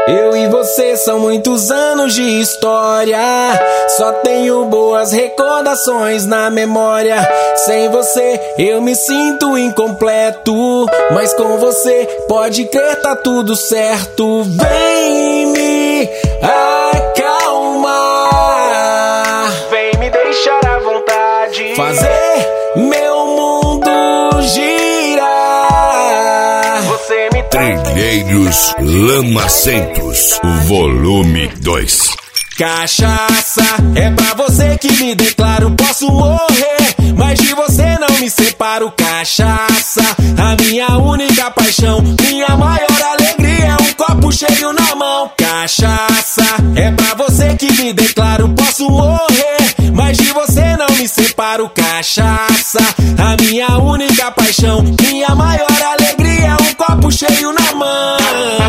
Eu e você são muitos anos de história, só tenho boas recordações na memória. Sem você eu me sinto incompleto, mas com você pode crer, tá tudo certo. Vem me acalmar, vem me deixar à vontade, fazer meu mundo girar. Você me Trilheiros Lamacentos, volume 2. Cachaça é pra você que me declaro, posso morrer, mas de você não me separo. Cachaça, a minha única paixão, minha maior alegria é um copo cheio na mão. Cachaça é pra você que me declaro, posso morrer, mas de você não me separo. Cachaça, a minha única paixão, minha maior alegria é um copo cheio na mão.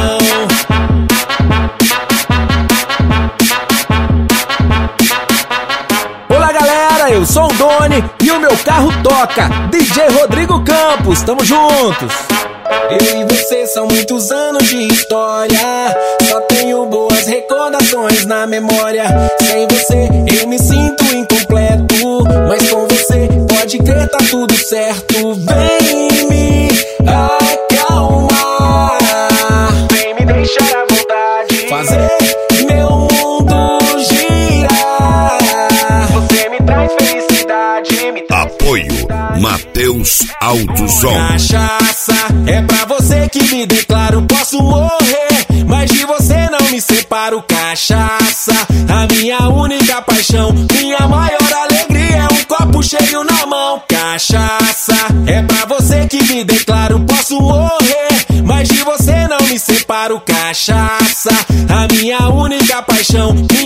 Olá galera, eu sou o Doni e o meu carro toca. DJ Rodrigo Campos, tamo juntos. Eu e você são muitos anos de história, só tenho boas recordações na memória. Sem você eu me sinto incompleto, mas com você pode crer, tá tudo certo. Vem me acalmar, vem me deixar à vontade, fazer meu mundo girar. Você me traz felicidade, me traz Apoio Matheus Autosom. Cachaça é pra você que me declaro, posso morrer, mas de você não me separo. Cachaça, a minha única paixão, minha maior alegria é um copo cheio na mão. Cachaça é pra você que me declaro, posso morrer, mas de você não me separo. Cachaça, a minha única paixão,